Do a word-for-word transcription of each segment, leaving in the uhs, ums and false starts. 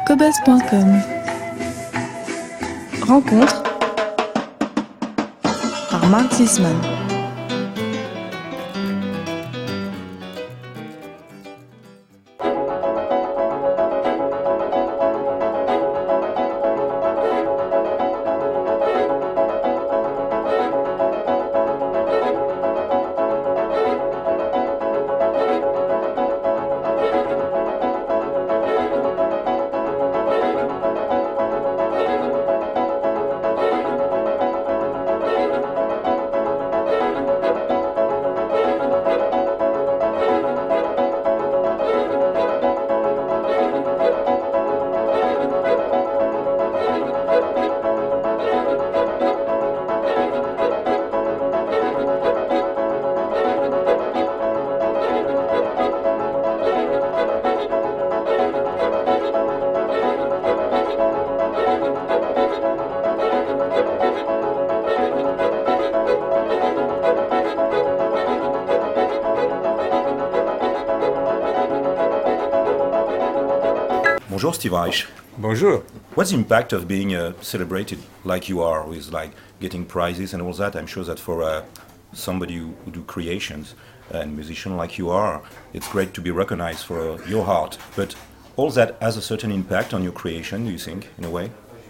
cobuzz point com. Rencontre par Mark Zisman. Bonjour, Steve Reich. Bonjour. What's the impact of being uh, celebrated like you are, with like getting prizes and all that? I'm sure that for uh, somebody who, who do creations and musician like you are, it's great to be recognized for uh, your art. But all that has a certain impact on your creation, do you think, in a way?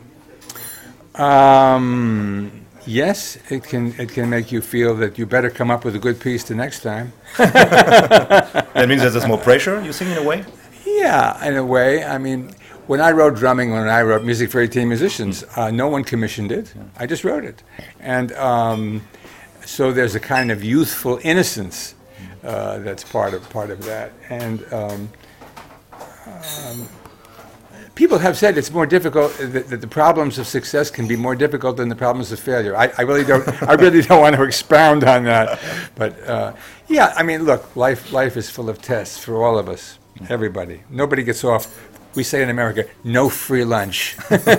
Um, yes, it can. It can make you feel that you better come up with a good piece the next time. That means that there's more pressure, you think, in a way? Yeah, in a way. I mean, when I wrote drumming, when I wrote music for eighteen musicians, uh, no one commissioned it. I just wrote it. And um, so there's a kind of youthful innocence uh, that's part of part of that. And um, um, people have said it's more difficult, that, that the problems of success can be more difficult than the problems of failure. I, I really don't I really don't want to expound on that. But uh, yeah, I mean, look, life life is full of tests for all of us. Everybody. Nobody gets off, we say in America, no free lunch.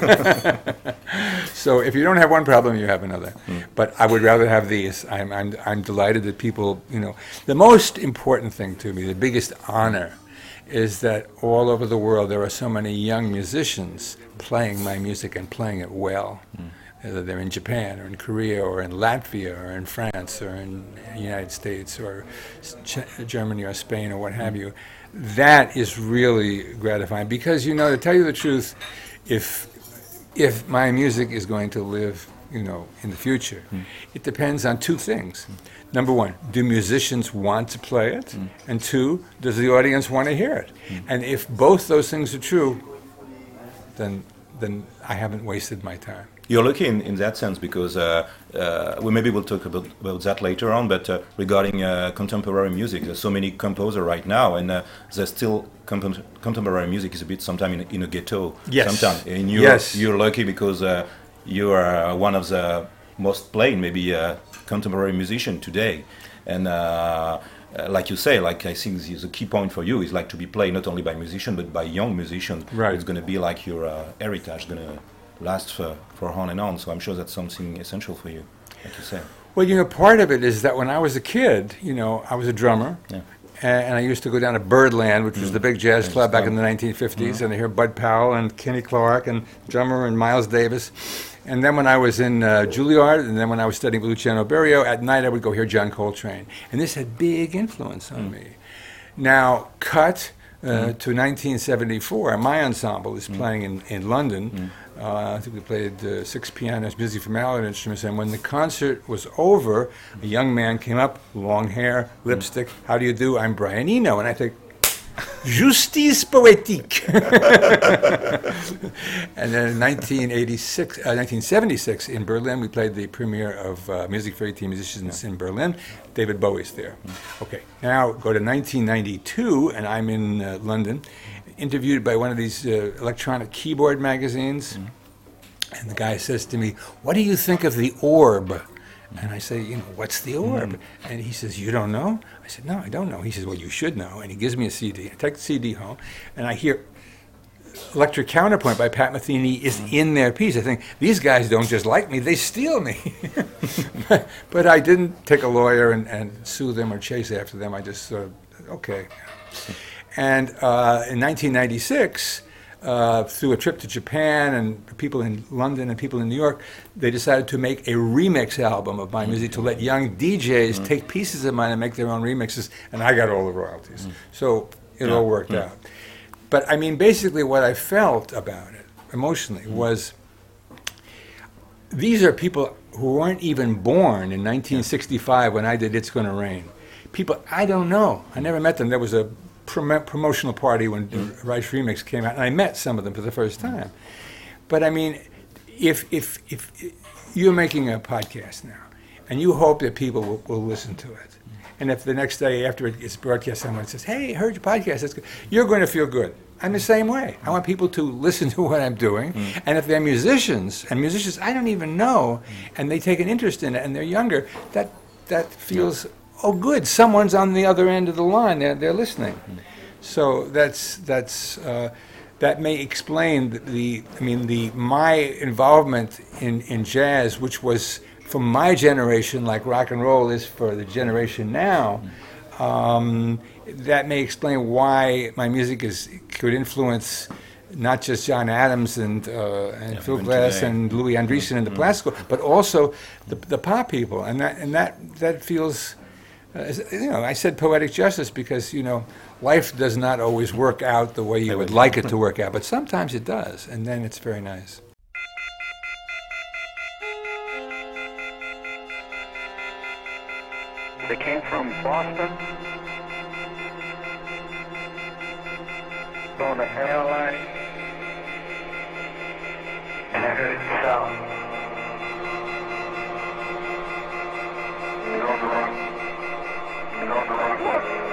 So if you don't have one problem, you have another. Mm. But I would rather have these. I'm, I'm, I'm delighted that people, you know, the most important thing to me, the biggest honor, is that all over the world there are so many young musicians playing my music and playing it well. Mm. Whether they're in Japan or in Korea or in Latvia or in France or in the United States or Ch- Germany or Spain or what have you. That is really gratifying because, you know, to tell you the truth, if if my music is going to live, you know, in the future, mm. it depends on two things. Mm. Number one, do musicians want to play it? Mm. And two, does the audience want to hear it? Mm. And if both those things are true, then then I haven't wasted my time. You're lucky in, in that sense because uh, uh, we maybe we'll talk about, about that later on. But uh, regarding uh, contemporary music, there's so many composers right now, and uh, there's still comp- contemporary music is a bit sometimes in, in a ghetto. Yes. Sometimes, and you're yes. you're lucky because uh, you are uh, one of the most played maybe uh, contemporary musician today, and. Uh, Uh, like you say, like I think the, the key point for you is like to be played not only by musicians but by young musicians. Right. It's going to be like your uh, heritage, going to last for, for on and on. So I'm sure that's something essential for you, like you say. Well, you know, part of it is that when I was a kid, you know, I was a drummer. Yeah. And I used to go down to Birdland, which mm. was the big jazz club back in the nineteen fifties, mm. and I hear Bud Powell and Kenny Clark and drummer and Miles Davis. And then when I was in uh, Juilliard, and then when I was studying with Luciano Berio, at night I would go hear John Coltrane. And this had big influence on mm. me. Now, cut uh, mm. to nineteen seventy-four, my ensemble is mm. playing in, in London. Mm. Uh, I think we played uh, six pianos, music for mallet instruments. And when the concert was over, a young man came up, long hair, lipstick. Mm. How do you do? I'm Brian Eno. And I think, Justice poétique. And then in nineteen eighty-six, uh, nineteen seventy-six in Berlin, we played the premiere of uh, Music for eighteen Musicians in Berlin. David Bowie's there. Okay, now go to nineteen ninety-two, and I'm in uh, London, interviewed by one of these uh, electronic keyboard magazines. Mm. And the guy says to me, "What do you think of the Orb?" And I say, you know, what's the Orb? Mm-hmm. And he says, you don't know? I said, no, I don't know. He says, well, you should know. And he gives me a C D. I take the C D home, and I hear Electric Counterpoint by Pat Metheny is mm-hmm. in their piece. I think, these guys don't just like me, they steal me. but, but I didn't take a lawyer and, and sue them or chase after them. I just sort of, okay. And uh, in nineteen ninety-six, uh, through a trip to Japan and people in London and people in New York, they decided to make a remix album of my music to let young D Js mm. take pieces of mine and make their own remixes, and I got all the royalties. Mm. So it yeah. all worked mm. out. But I mean, basically what I felt about it emotionally mm. was these are people who weren't even born in nineteen sixty-five when I did It's Gonna Rain. People I don't know. I never met them. There was a prom- promotional party when mm. Reich Remix came out, and I met some of them for the first time. But I mean, if if if you're making a podcast now, and you hope that people will, will listen to it, and if the next day after it gets broadcast, someone says, "Hey, I heard your podcast, that's good," you're going to feel good. I'm the same way. I want people to listen to what I'm doing, mm. and if they're musicians, and musicians I don't even know, mm. and they take an interest in it, and they're younger, that that feels, yeah. oh, good, someone's on the other end of the line, they're, they're listening. Mm. So that's, that's uh, that may explain the, the, I mean, the my involvement in, in jazz, which was for my generation, like rock and roll is for the generation now, mm. um, that may explain why my music is could influence not just John Adams and uh, and yeah, Phil Glass today. and Louis Andriessen mm-hmm. and the mm-hmm. classical, but also the the pop people, and that and that that feels, uh, you know, I said poetic justice because you know life does not always work out the way you would like it to work out, but sometimes it does, and then it's very nice. They came from Boston. On the airline, and I heard it sound. And on the run, and on the run, what?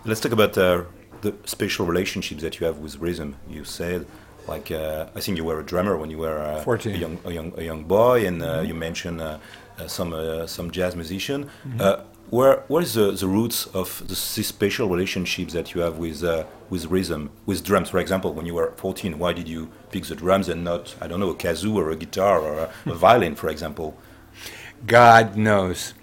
Let's talk about uh, the special relationships that you have with rhythm. You said, like, uh, I think you were a drummer when you were uh, fourteen. a young, a young, a young boy, and uh, you mentioned uh, uh, some uh, some jazz musician. Uh, where where is the, the roots of the, these special relationships that you have with uh, with rhythm, with drums? For example, when you were fourteen, why did you pick the drums and not, I don't know, a kazoo or a guitar or a, a violin, for example? God knows.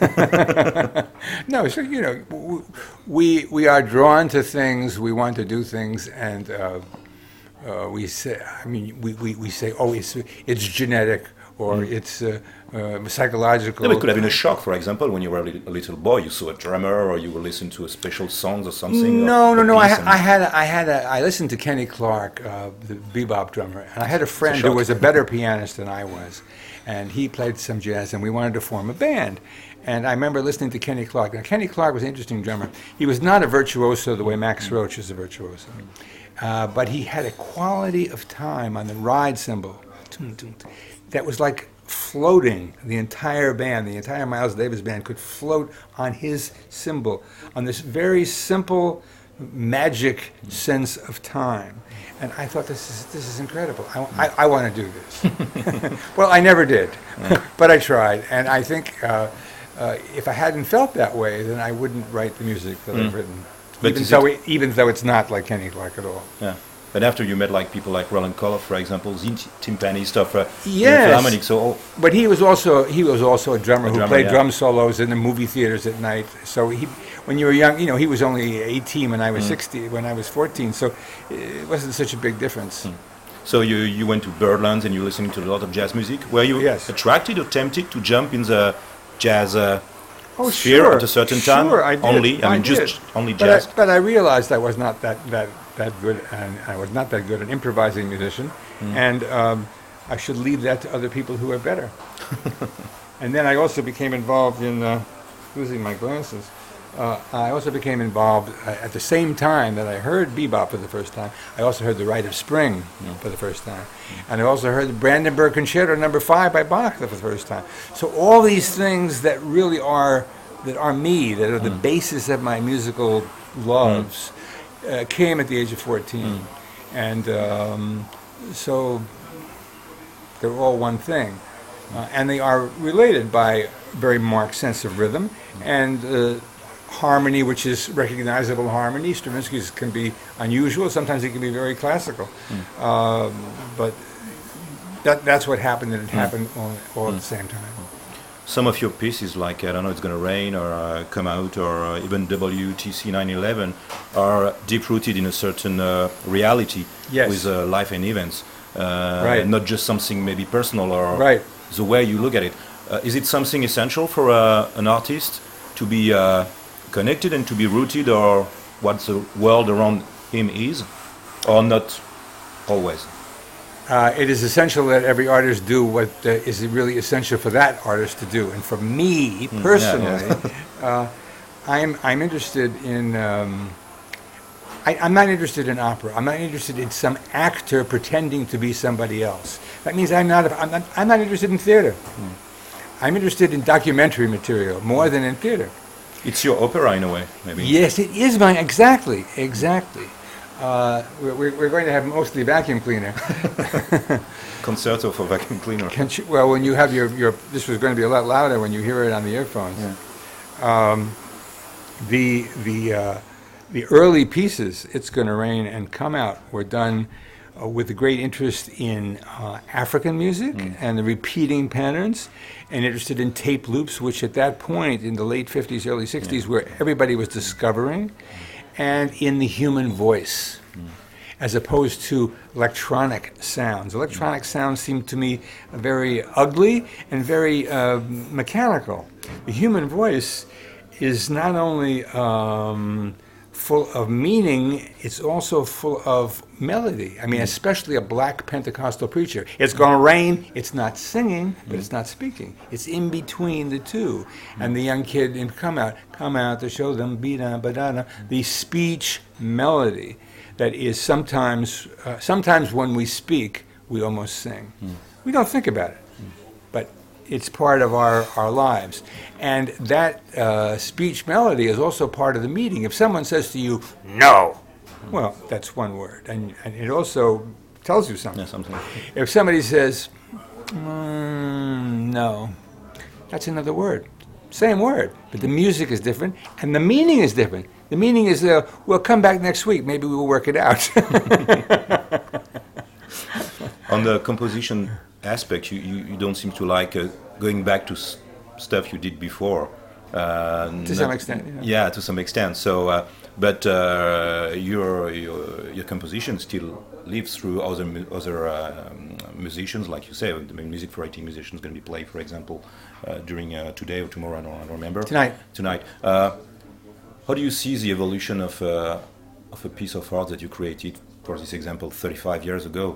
No, so you know, w- we we are drawn to things. We want to do things, and uh, uh, we say. I mean, we, we, we say, oh, it's it's genetic or it's uh, uh, psychological. No, it could have been a shock, for example, when you were a little, a little boy, you saw a drummer, or you were listening to a special songs or something. No, or no, a no. I, piece ha- and- I had, a, I had, a, I listened to Kenny Clark, uh, the bebop drummer, and I had a friend who shock. was a better pianist than I was, and he played some jazz, and we wanted to form a band. And I remember listening to Kenny Clark. Now, Kenny Clark was an interesting drummer. He was not a virtuoso the way Max Roach is a virtuoso, uh, but he had a quality of time on the ride cymbal that was like floating. The entire band, the entire Miles Davis band, could float on his cymbal, on this very simple, magic sense of time. And I thought, this is this is incredible. I, I, I want to do this. Well, I never did, but I tried. And I think uh, uh, if I hadn't felt that way, then I wouldn't write the music that I've written. But Even is though, it- it, even though it's not like Kenny Clark at all. Yeah. But after you met like people like Roland Koloff, for example, the timpanist of uh, Yes. Philharmonic, so all, But he was also he was also a drummer A who drummer, played yeah. drum solos in the movie theaters at night. So he, when you were young, you know, he was only eighteen when I was sixty, when I was fourteen. So it wasn't such a big difference. so you, you went to Birdlands and you listening to a lot of jazz music. Were you Yes. attracted or tempted to jump in the jazz uh, Oh, sphere sure. at a certain time? Sure, I did. Only, I mean, just did. only But jazz. I, but I realized I was not that that that good, and I was not that good an improvising musician, and um, I should leave that to other people who are better. And then I also became involved in uh, losing my glasses. Uh, I also became involved uh, at the same time that I heard bebop for the first time. I also heard the Rite of Spring for the first time, and I also heard the Brandenburg Concerto Number Five by Bach for the first time. So all these things that really are that are me, that are the basis of my musical loves, uh, came at the age of fourteen, and um, so they're all one thing, uh, and they are related by very marked sense of rhythm and uh, harmony, which is recognizable harmony. Stravinsky's can be unusual. Sometimes it can be very classical, um, but that, that's what happened, and it happened all, all at the same time. Some of your pieces, like I don't know, It's Gonna Rain or uh, Come Out or uh, even W T C nine eleven, are deep rooted in a certain uh, reality Yes. with uh, life and events, uh, Right. not just something maybe personal or Right. the way you look at it. Uh, is it something essential for uh, an artist to be uh, connected and to be rooted, or what the world around him is, or not always? Uh, it is essential that every artist do what uh, is really essential for that artist to do. And for me personally, uh, I'm I'm interested in. Um, I, I'm not interested in opera. I'm not interested in some actor pretending to be somebody else. That means I'm not. I'm not, I'm not interested in theater. I'm interested in documentary material more than in theater. It's your opera in a way, maybe. Yes, it is my exactly, exactly. Uh, we're, we're going to have mostly vacuum cleaner. Concerto for vacuum cleaner. Can you, well, when you have your, your, this was going to be a lot louder when you hear it on the earphones. Um, the the uh, the early pieces, It's Gonna Rain and Come Out, were done uh, with a great interest in uh, African music and the repeating patterns, and interested in tape loops, which at that point in the late fifties, early sixties, where everybody was discovering, and in the human voice, as opposed to electronic sounds. Electronic sounds seem to me very ugly and very uh, mechanical. The human voice is not only um, full of meaning, it's also full of melody. I mean, especially a black Pentecostal preacher. It's going to rain, it's not singing, but it's not speaking. It's in between the two. And the young kid in Come Out, come out to show them, be-da, ba-da-da, the speech melody that is sometimes, uh, sometimes when we speak, we almost sing. We don't think about it, but it's part of our, our lives. And that uh, speech melody is also part of the meeting. If someone says to you, no, well, that's one word. And, and it also tells you something. Yeah, something. If somebody says, mm, no, that's another word. Same word, but the music is different and the meaning is different. The meaning is, uh, we'll come back next week. Maybe we'll work it out. On the composition aspect, you, you, you don't seem to like uh, going back to s- stuff you did before. Uh, To some extent, yeah. Yeah, to some extent. So, uh, but uh, your, your your composition still lives through other mu- other uh, musicians, like you say. The music for eighteen musicians going to be played, for example, uh, during uh, today or tomorrow. I don't, I don't remember. Tonight. Tonight. Uh, how do you see the evolution of uh, of a piece of art that you created, for this example, thirty-five years ago?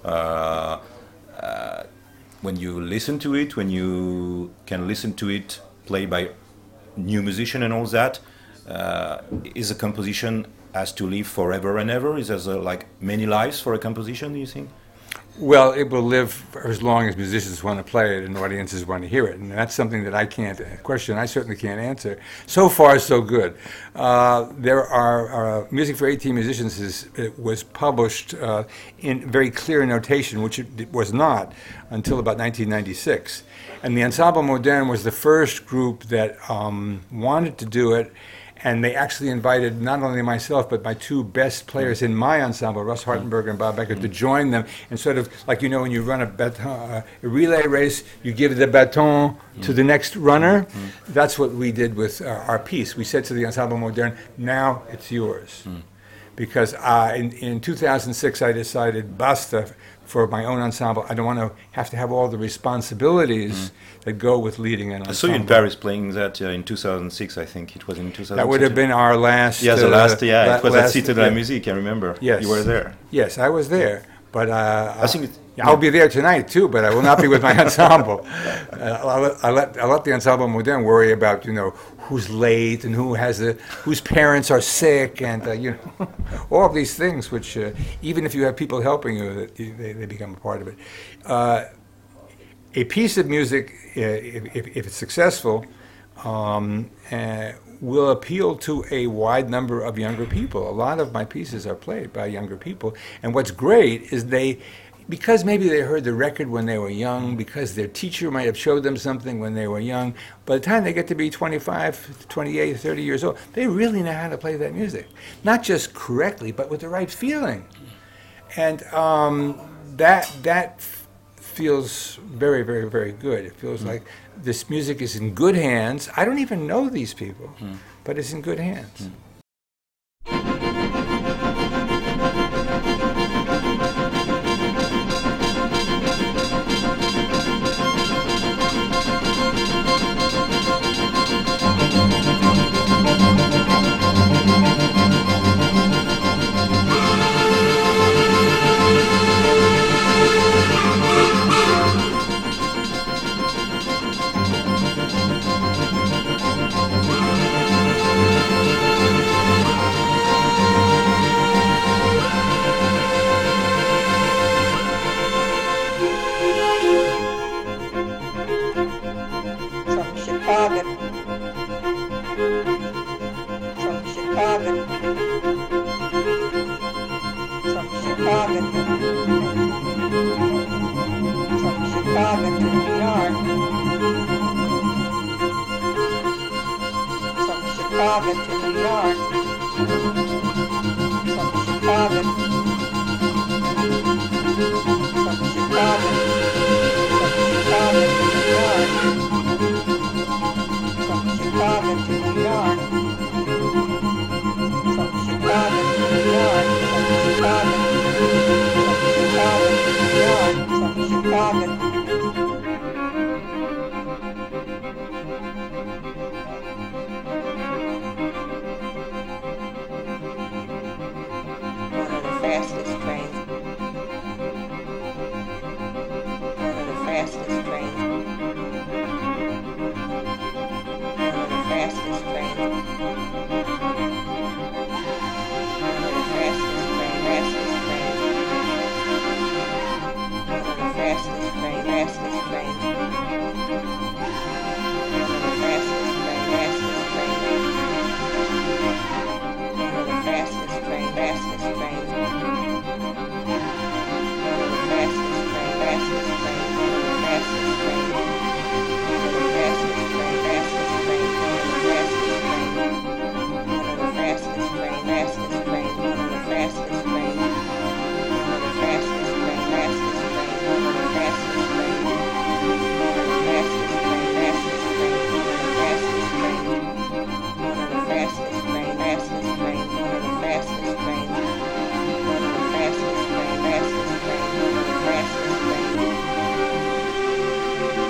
Uh, uh, when you listen to it, when you can listen to it played by new musician and all that, uh, is a composition has to live forever and ever? Is there uh, like many lives for a composition, do you think? Well, it will live for as long as musicians want to play it and audiences want to hear it. And that's something that I can't, a question I certainly can't answer. So far, so good. Uh, there are, uh, Music for eighteen Musicians is, it was published uh, in very clear notation, which it was not until about nineteen ninety-six. And the Ensemble Moderne was the first group that um, wanted to do it. And they actually invited not only myself, but my two best players in my ensemble, Russ Hartenberg and Bob Becker, to join them. And sort of like, you know, when you run a, baton, uh, a relay race, you give the baton to the next runner. That's what we did with uh, our piece. We said to the Ensemble Moderne, now it's yours. Because uh, in, in two thousand six, I decided, basta, for my own ensemble. I don't want to have to have all the responsibilities that go with leading an I ensemble. saw you in Paris playing that uh, in two thousand six, I think. It was in two thousand six. That would have been our last... Yeah, the uh, last, yeah, la- it was at last- Cité de la yeah. Musique, I remember. Yes. You were there. Yes, I was there. But uh, I think it- I'll be there tonight too, but I will not be with my ensemble. Uh, I'll, let- I'll, let, I'll let the Ensemble Moderne worry about, you know, who's late and who has a, whose parents are sick and, uh, you know, all of these things, which uh, even if you have people helping you, that you- they, they become a part of it. Uh, a piece of music, uh, if, if, if it's successful, um, uh, will appeal to a wide number of younger people. A lot of my pieces are played by younger people. And what's great is they, because maybe they heard the record when they were young, because their teacher might have showed them something when they were young, by the time they get to be twenty-five, twenty-eight, thirty years old, they really know how to play that music. Not just correctly, but with the right feeling. And um, that, that f- feels very, very, very good. It feels like this music is in good hands. I don't even know these people, but it's in good hands. From Chicago. From Chicago. From Chicago. From Chicago to New York. From Chicago to New York. From Chicago. From Chicago. From Chicago to New York. From Chicago to New York. From Chicago to New York. From Chicago to New York. From Chicago. One of the fastest trains.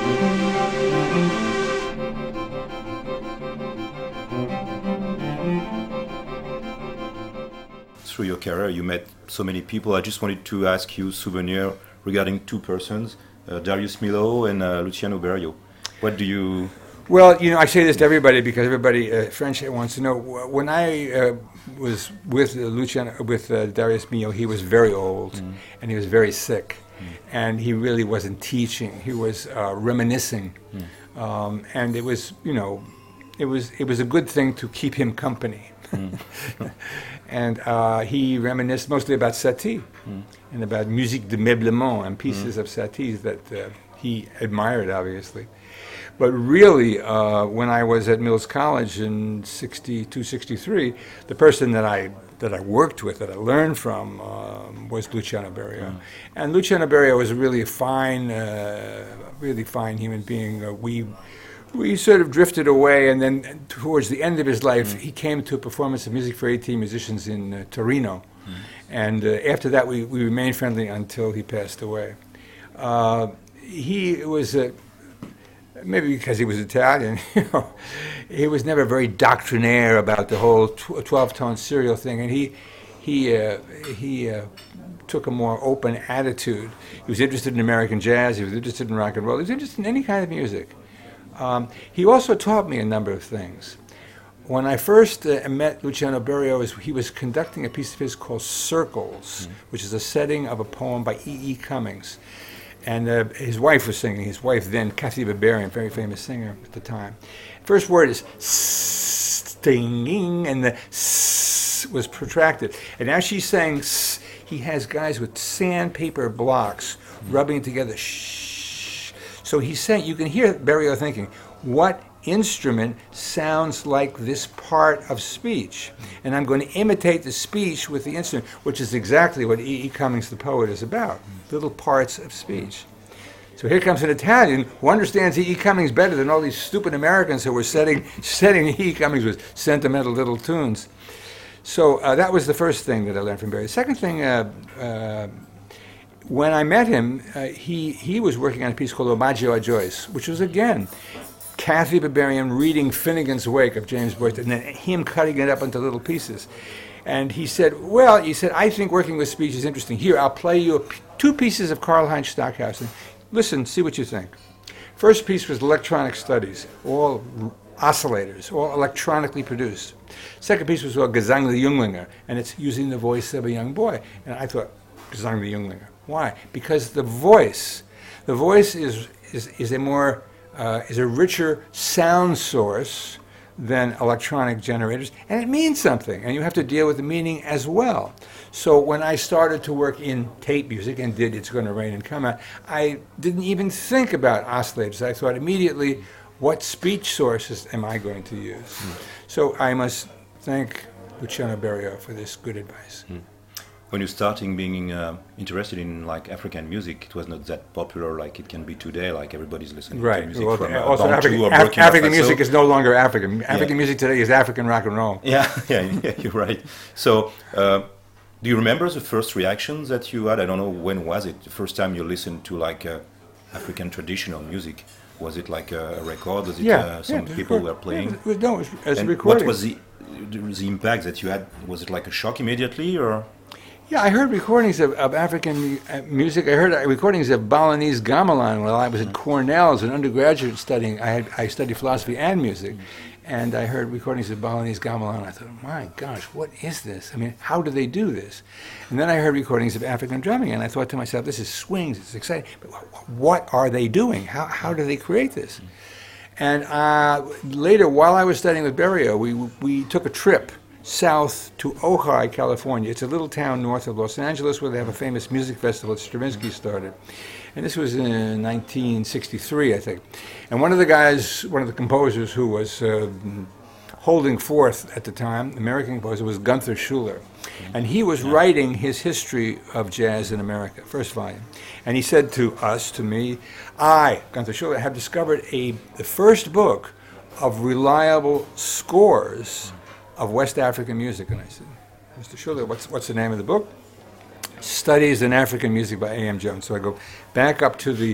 Through your career, you met so many people. I just wanted to ask you, souvenir, regarding two persons, uh, Darius Milhaud and uh, Luciano Berio. What do you... Well, you know, I say this to everybody because everybody, uh, French wants to know. Wh- When I uh, was with uh, Luciano, with uh, Darius Milhaud, he was very old Mm. and he was very sick, and he really wasn't teaching. He was uh, reminiscing, um, and it was, you know, it was it was a good thing to keep him company. And uh, he reminisced mostly about Satie and about musique de meublement and pieces of Satie's that uh, he admired, obviously. But really, uh, when I was at Mills College in sixty-two, sixty-three, the person that I that I worked with, that I learned from, um, was Luciano Berio. And Luciano Berio was really a fine, uh, really fine human being. Uh, we we sort of drifted away, and then towards the end of his life, he came to a performance of Music for eighteen Musicians in uh, Torino. And uh, after that, we, we remained friendly until he passed away. Uh, he was a... Maybe because he was Italian, you know, he was never very doctrinaire about the whole twelve-tone serial thing, and he he uh, he uh, took a more open attitude. He was interested in American jazz. He was interested in rock and roll. He was interested in any kind of music. Um, he also taught me a number of things. When I first uh, met Luciano Berio, was, he was conducting a piece of his called Circles, mm. which is a setting of a poem by E E. Cummings. And uh, his wife was singing. His wife then, Kathy Berberian, very famous singer at the time. First word is stinging, and the s was protracted. And as she's saying s, he has guys with sandpaper blocks rubbing together. Shh. So he's saying, you can hear Berio thinking, what instrument sounds like this part of speech? And I'm going to imitate the speech with the instrument, which is exactly what E E. Cummings, the poet, is about. Little parts of speech. So here comes an Italian who understands E E. Cummings better than all these stupid Americans who were setting, setting E E. Cummings with sentimental little tunes. So uh, that was the first thing that I learned from Barry. The second thing, uh, uh, when I met him, uh, he, he was working on a piece called Omaggio a Joyce, which was, again, Kathy Berberian reading Finnegan's Wake of James Boyce, and then him cutting it up into little pieces. And he said, well, he said, I think working with speech is interesting. Here, I'll play you a p two pieces of Karlheinz Stockhausen. Listen, see what you think. First piece was electronic studies, all oscillators, all electronically produced. Second piece was called Gesang der Jünglinge, and it's using the voice of a young boy. And I thought, Gesang der Jünglinge. Why? Because the voice, the voice is, is, is a more, uh, is a richer sound source than electronic generators, and it means something, and you have to deal with the meaning as well. So when I started to work in tape music and did It's Gonna Rain and Come Out, I didn't even think about oscillators. I thought immediately, what speech sources am I going to use? Mm. So I must thank Luciano Berio for this good advice. Mm. When you're starting being uh, interested in like African music, it was not that popular like it can be today. Like everybody's listening right. to music well, from uh, also African, or Af African Faso. music is no longer African. African yeah. music today is African rock and roll. Yeah, yeah, yeah, you're right. So, uh, do you remember the first reactions that you had? I don't know, when was it? The first time you listened to like uh, African traditional music? Was it like a, a record? Was it yeah, uh, some yeah, people record. were playing? Yeah, it was, no, it was, it was and a recording. what was the the impact that you had? Was it like a shock immediately, or? Yeah, I heard recordings of, of African uh, music. I heard uh, recordings of Balinese gamelan while I was at Cornell as an undergraduate studying. I had I studied philosophy and music, and I heard recordings of Balinese gamelan. I thought, my gosh, what is this? I mean, how do they do this? And then I heard recordings of African drumming, and I thought to myself, this is swings, it's exciting. But what are they doing? How how do they create this? And uh, later, while I was studying with Berio, we we took a trip south to Ojai, California. It's a little town north of Los Angeles where they have a famous music festival that Stravinsky started. And this was in nineteen sixty-three, I think. And one of the guys, one of the composers who was uh, holding forth at the time, American composer, was Gunther Schuller. And he was writing his history of jazz in America, first volume. And he said to us, to me, I, Gunther Schuller, have discovered a, the first book of reliable scores of West African music. And I said, Mister Schuller, what's, what's the name of the book? Studies in African Music by A M Jones. So I go back up to the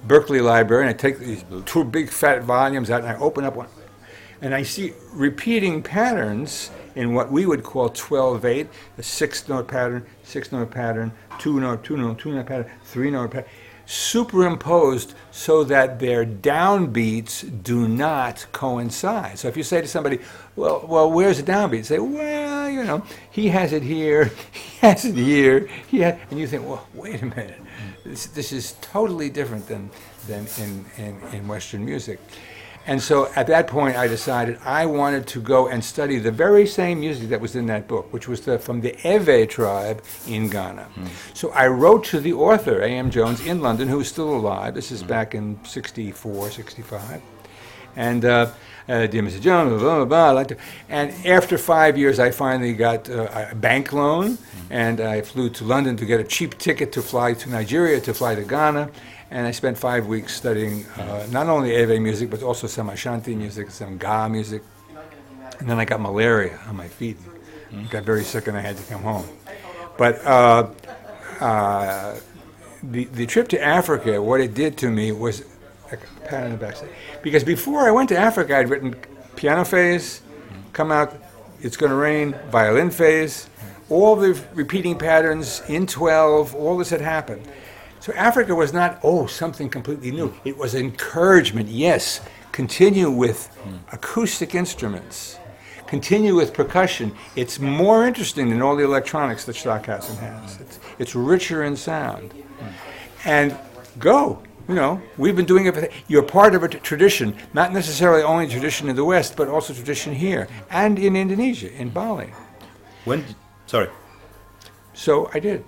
Berkeley Library, and I take these two big fat volumes out, and I open up one, and I see repeating patterns in what we would call twelve eight, a six-note pattern, six-note pattern, two-note, two-note, two-note pattern, three-note pattern, superimposed so that their downbeats do not coincide. So if you say to somebody, well, well, where's the downbeat? Say, well, you know, he has it here, he has it here, he has, and you think, well, wait a minute, this, this is totally different than, than in, in, in Western music. And so at that point, I decided I wanted to go and study the very same music that was in that book, which was the, from the Ewe tribe in Ghana. Mm. So I wrote to the author, A M Jones, in London, who is still alive. This is mm. back in sixty-four, sixty-five. And uh, uh, dear Mister Jones, blah, blah, blah, I'd like to. And after five years, I finally got uh, a bank loan, mm. and I flew to London to get a cheap ticket to fly to Nigeria, to fly to Ghana. And I spent five weeks studying uh, not only Ewe music, but also some Ashanti music, some Ga music. And then I got malaria on my feet. Mm-hmm. Got very sick and I had to come home. But uh, uh, the, the trip to Africa, what it did to me was a pat on the back. Because before I went to Africa, I'd written piano phase, come out, it's going to rain, violin phase, all the repeating patterns in twelve, all this had happened. So Africa was not, oh, something completely new. It was encouragement, yes, continue with mm. acoustic instruments, continue with percussion. It's more interesting than all the electronics that Stockhausen has. It's, it's richer in sound. Mm. And go, you know, we've been doing it. You're part of a t- tradition, not necessarily only tradition in the West, but also tradition here and in Indonesia, in Bali. When, did, sorry. So I did.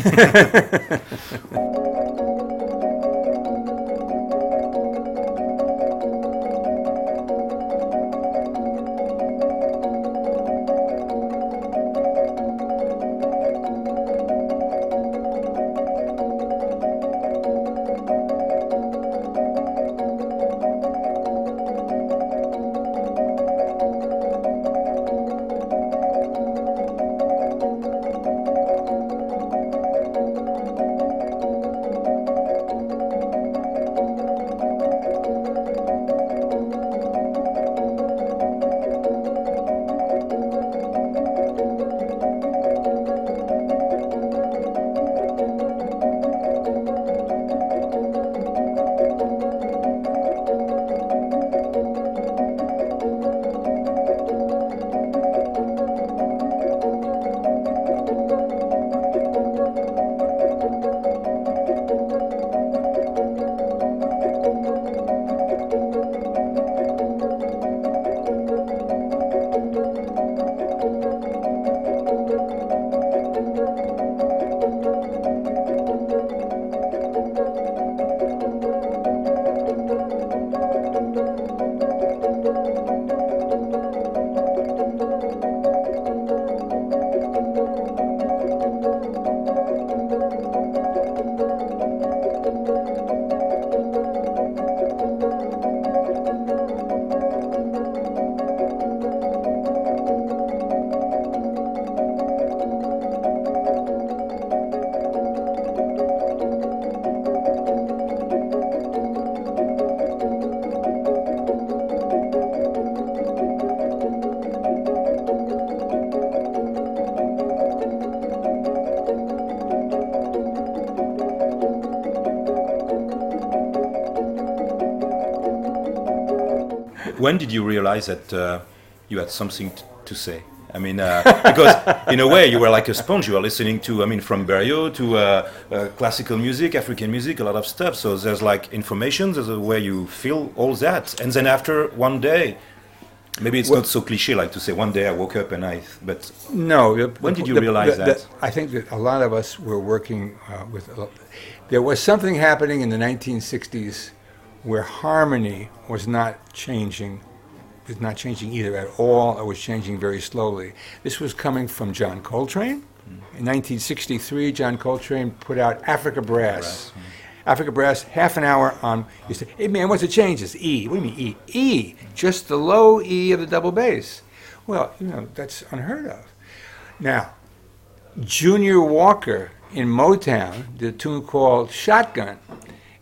When did you realize that uh, you had something t- to say? I mean, uh, because in a way you were like a sponge. You were listening to, I mean, from Berio to uh, uh, classical music, African music, a lot of stuff. So there's like information, there's a way you feel all that. And then after one day, maybe it's well, not so cliche like to say one day I woke up and I, but no. The, when did you the, realize the, that? The, I think that a lot of us were working uh, with, uh, there was something happening in the nineteen sixties where harmony was not changing, was not changing either at all, or was changing very slowly. This was coming from John Coltrane. Mm. In nineteen sixty-three, John Coltrane put out Africa Brass. Brass. Mm. Africa Brass, half an hour on, you say, hey man, what's the changes? E, what do you mean E? E, just the low E of the double bass. Well, you know, that's unheard of. Now, Junior Walker in Motown did a tune called Shotgun.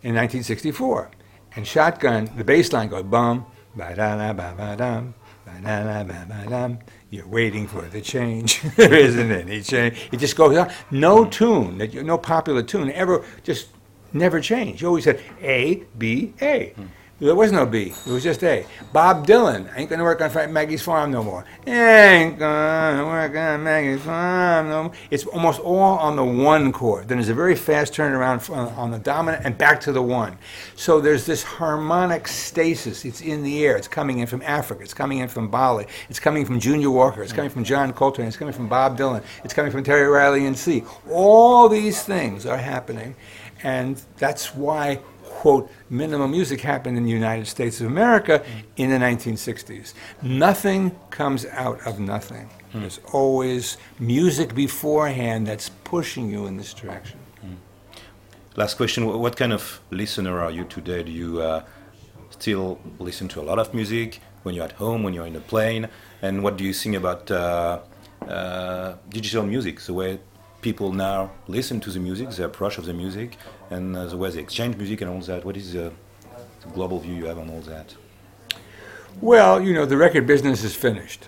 in nineteen sixty-four. And Shotgun, the bass line goes bum, ba-da-da-ba-ba-dum, ba-da-da-ba-ba-dum. You're waiting for the change. There isn't any change. It just goes on. No tune, that you- no popular tune ever just never changed. You always said A, B, A. There was no B. It was just A. Bob Dylan, ain't gonna work on Fra- Maggie's Farm no more. Ain't gonna work on Maggie's Farm no more. It's almost all on the one chord. Then there's a very fast turnaround f- on on the dominant and back to the one. So there's this harmonic stasis. It's in the air. It's coming in from Africa. It's coming in from Bali. It's coming from Junior Walker. It's coming from John Coltrane. It's coming from Bob Dylan. It's coming from Terry Riley and C. All these things are happening, and that's why, quote, minimum music happened in the United States of America in the nineteen sixties. Nothing comes out of nothing. There's always music beforehand that's pushing you in this direction. Last question: wh- what kind of listener are you today? Do you uh, still listen to a lot of music when you're at home, when you're in a plane? And what do you think about uh, uh, digital music, the way people now listen to the music, the approach of the music, and uh, the way they exchange music and all that? What is the, the global view you have on all that? Well, you know, the record business is finished.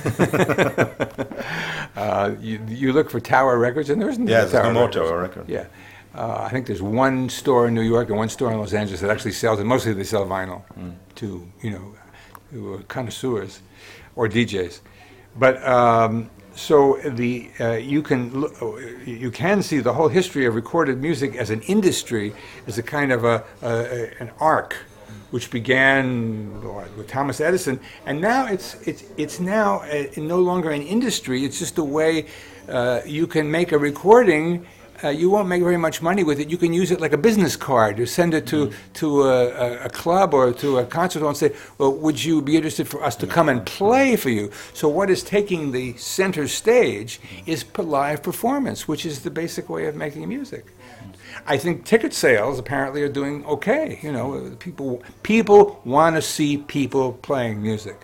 uh, you, you look for Tower Records, and there isn't Yeah, a there's no more Records. Tower Record. Yeah. Uh, I think there's one store in New York and one store in Los Angeles that actually sells it. Mostly they sell vinyl to, you know, to uh, connoisseurs or D Js. But um, so the uh, you can lo- you can see the whole history of recorded music as an industry as a kind of a, a, a an arc, which began with Thomas Edison, and now it's it's it's now uh, no longer an industry. It's just a way uh, you can make a recording. Uh, you won't make very much money with it. You can use it like a business card. You send it to to a, a, a club or to a concert hall and say, "Well, would you be interested for us to come and play for you?" So what is taking the center stage is p- live performance, which is the basic way of making music. I think ticket sales apparently are doing okay. You know, uh, people people want to see people playing music.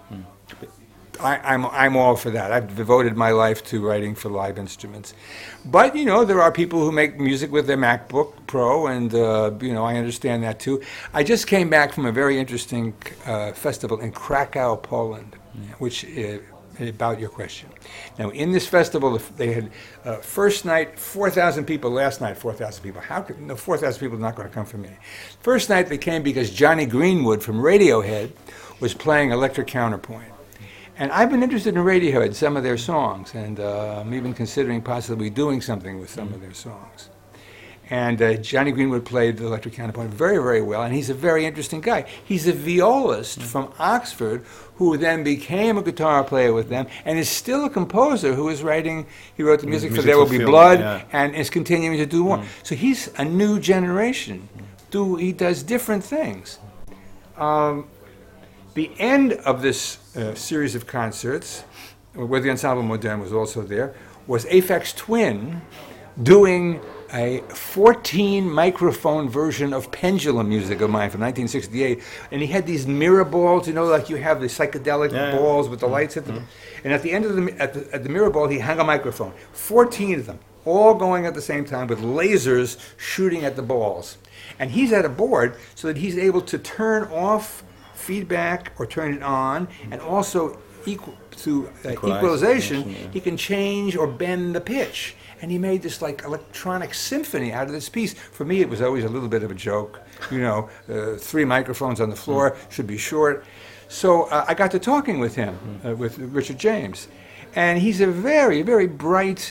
I, I'm I'm all for that. I've devoted my life to writing for live instruments, but you know there are people who make music with their MacBook Pro, and uh, you know I understand that too. I just came back from a very interesting uh, festival in Krakow, Poland, which uh, about your question. Now in this festival they had uh, first night four thousand people, last night four thousand people. How could no four thousand people are not going to come for me? First night they came because Johnny Greenwood from Radiohead was playing Electric Counterpoint. And I've been interested in Radiohead, some of their songs, and uh, I'm even considering possibly doing something with some of their songs. And uh, Johnny Greenwood played the electric counterpoint very, very well, and he's a very interesting guy. He's a violist from Oxford who then became a guitar player with them and is still a composer who is writing, he wrote the music, Music for There for Will Be film, Blood, yeah. and is continuing to do more. So he's a new generation. Do, he does different things. Um, The end of this uh, series of concerts, where the Ensemble Moderne was also there, was Aphex Twin doing a fourteen microphone version of Pendulum music of mine from nineteen sixty-eight. And he had these mirror balls, you know, like you have the psychedelic Yeah, yeah. balls with the lights at them. And at the end of the, at the at the mirror ball, he hung a microphone. fourteen of them, all going at the same time with lasers shooting at the balls. And he's at a board so that he's able to turn off feedback or turn it on, and also equal to uh, Equalize, equalization, yeah. he can change or bend the pitch. And he made this like electronic symphony out of this piece. For me, it was always a little bit of a joke. You know, uh, three microphones on the floor should be short. So uh, I got to talking with him, uh, with Richard James. And he's a very, very bright,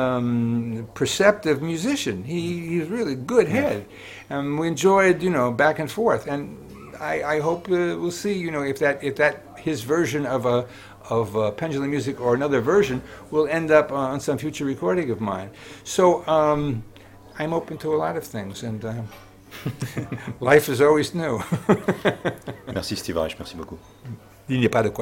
um, perceptive musician. He, he's really good head. And we enjoyed, you know, back and forth. And I, I hope uh, we'll see, you know, if that if that his version of a of uh, Pendulum music or another version will end up uh, on some future recording of mine. So um, I'm open to a lot of things, and uh, life is always new. Merci Steve Reich, merci beaucoup. Il n'y a pas de quoi.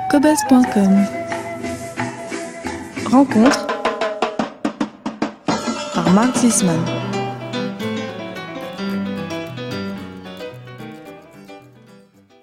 cobuzz point com. Rencontre par Mark Zisman.